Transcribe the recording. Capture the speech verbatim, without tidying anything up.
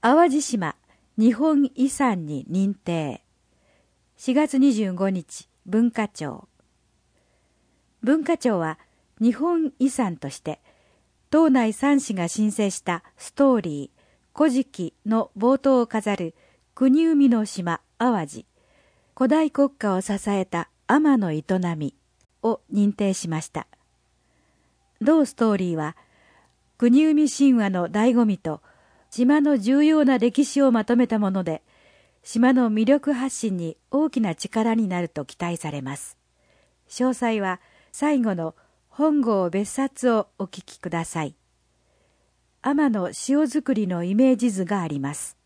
淡路島日本遺産に認定。しがつにじゅうごにち、文化庁。文化庁は日本遺産として島内さん市が申請したストーリー古事記の冒頭を飾る国生みの島淡路、古代国家を支えた天の営みを認定しました。同ストーリーは国生み神話の醍醐味と島の重要な歴史をまとめたもので、島の魅力発信に大きな力になると期待されます。詳細は最後の本郷別冊をお聞きください。天の塩作りのイメージ図があります。